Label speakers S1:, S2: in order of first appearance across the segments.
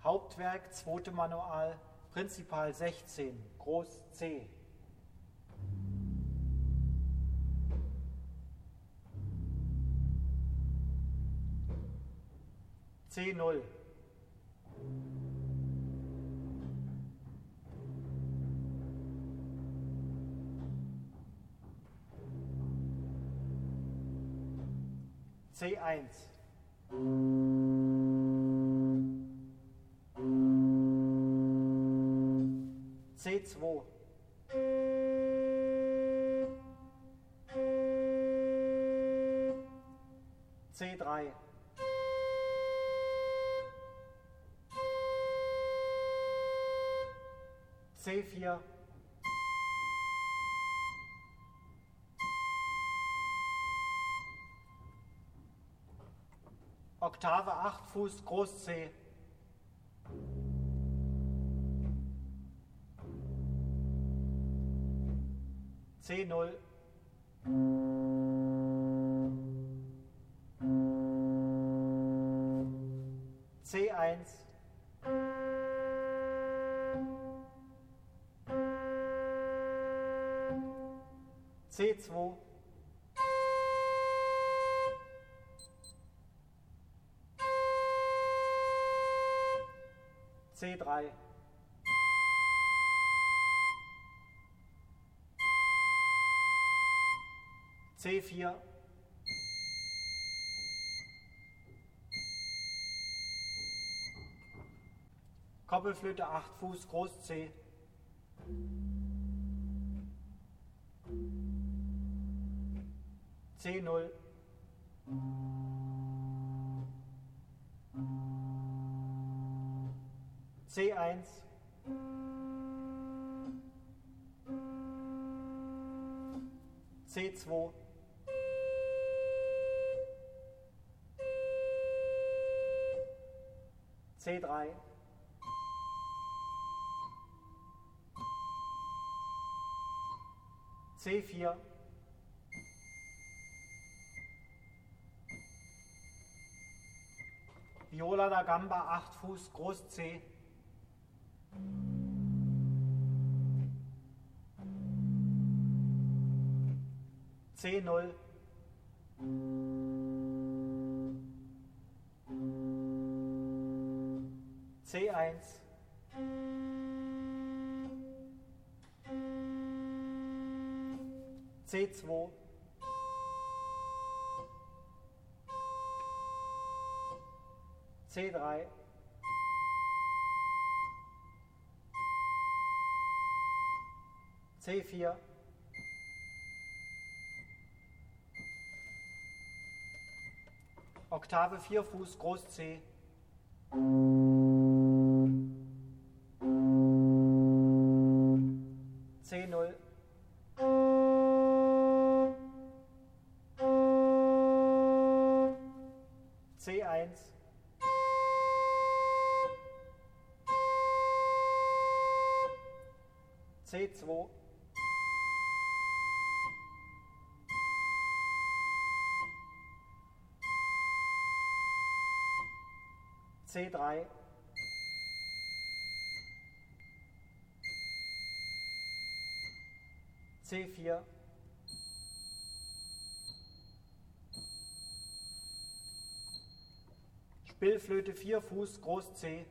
S1: Hauptwerk, zweite Manual, Prinzipal 16, Groß C. C0. C1. C2. C3. C4. Oktave 8 Fuß Groß C. C0. C1. C2. C3. C4. Koppelflöte 8 Fuß Groß C. C0. C1. C2. C3. C4. Viola da Gamba 8 Fuß Groß C. C0. C1. C2. C3. C4. Oktave 4 Fuß Groß C. C0. C1. C2. C3. C4. Spielflöte 4 Fuß Groß C.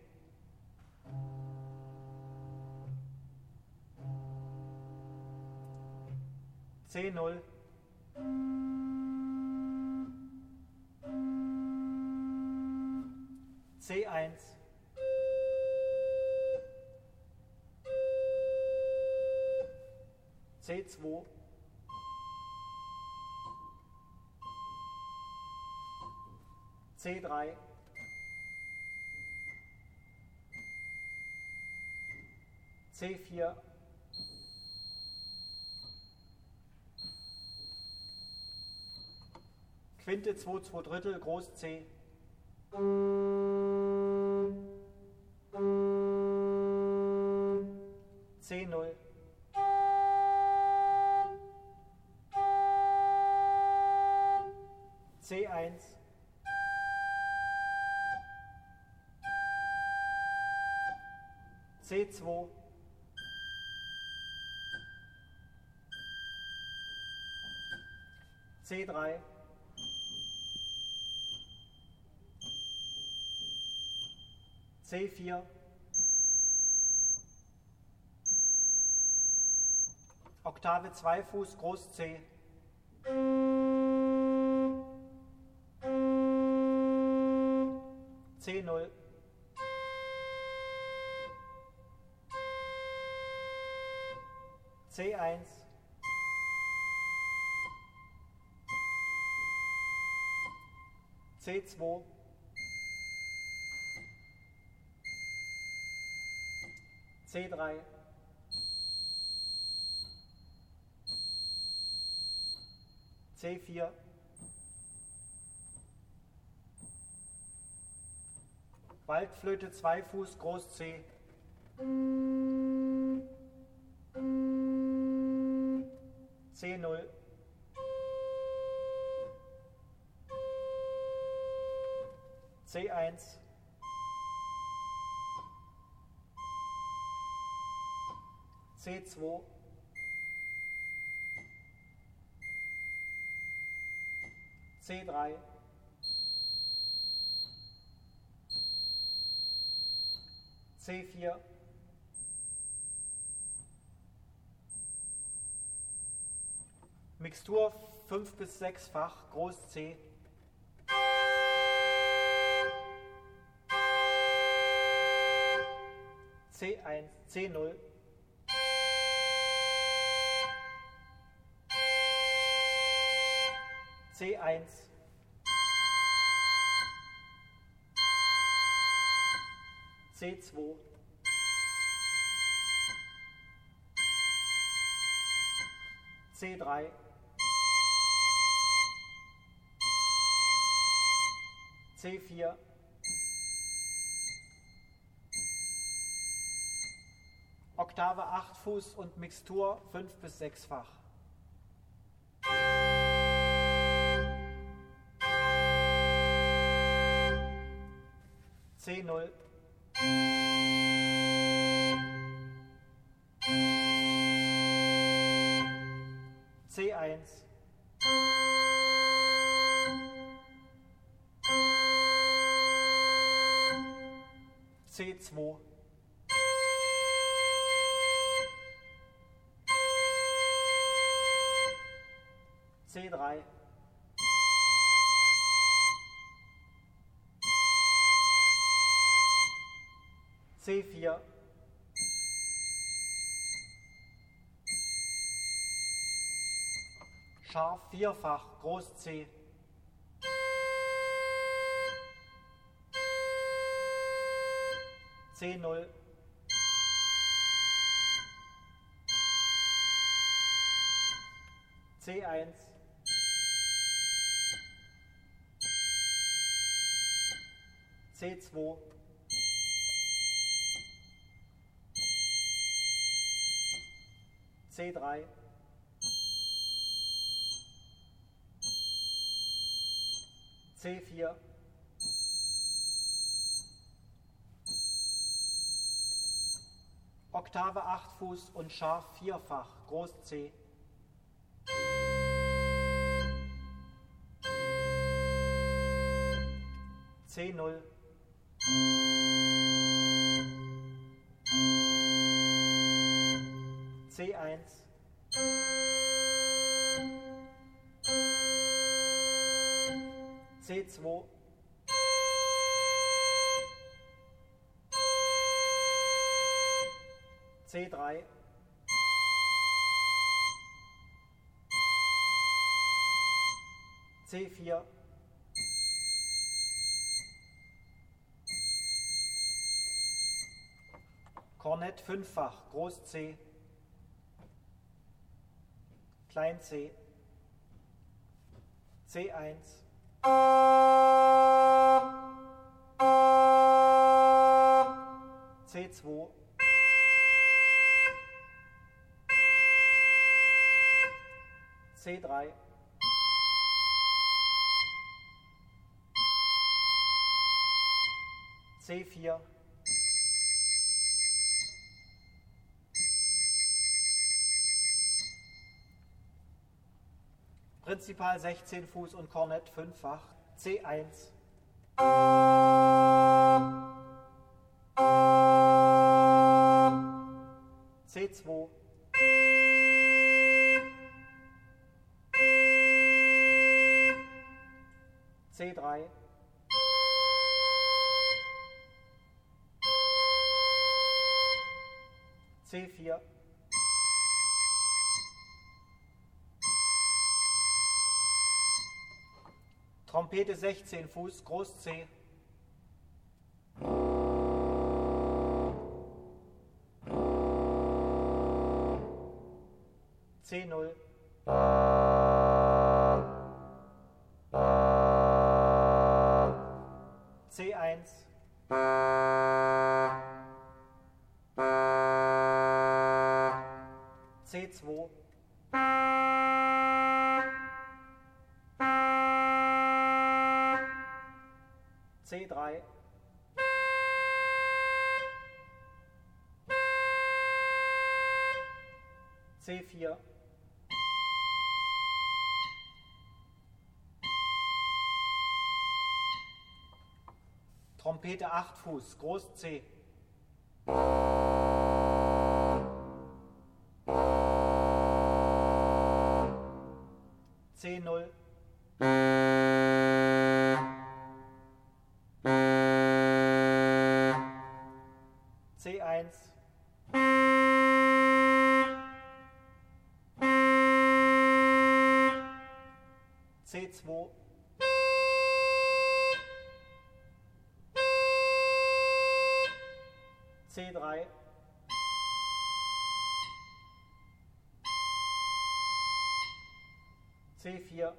S1: C0. C1. C2. C3. C4. Quinte 2/2 Groß C. C0. C1. C2, C3, C4, Oktave 2 Fuß, Groß C, C0, C1, C2, C3, C4, Waldflöte 2 Fuß, Groß C, C0, C1, C2, C3, C4, Mixtur 5 bis 6-fach, Groß C, C1, C0, C1, C2, C3, C4, Oktave 8 Fuß und Mixtur 5 bis 6-fach. C0, C1, C2, C3, C4, Scharf 4-fach, Groß C, C0, C1, C2, C3, C4, Oktave 8 Fuß und Scharf 4-fach, Groß C, C0, C1, C2, C3, C4, Kornett 5-fach, Groß C, Klein C, C1, C2, C3, C4, Prinzipal 16 Fuß und Kornett fünffach, C1. C2. C3. C4. Trompete 16 Fuß, Groß C. C0. C1. C2. C3. C4. Trompete 8 Fuß, Groß C. C0. C1. C2. C3. C4.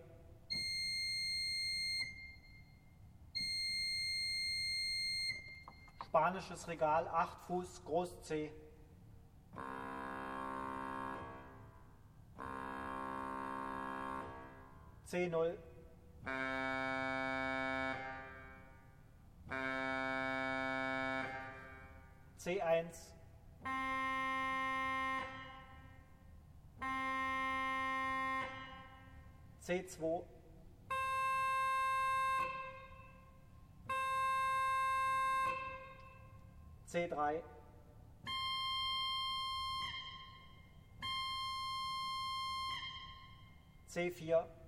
S1: Spanisches Regal 8 Fuß, Groß C. C0. C1. C2. C3. C4.